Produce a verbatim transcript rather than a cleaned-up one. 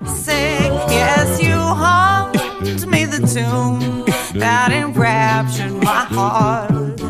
sick. Yes, you haunt me, the tune that enraptured my heart.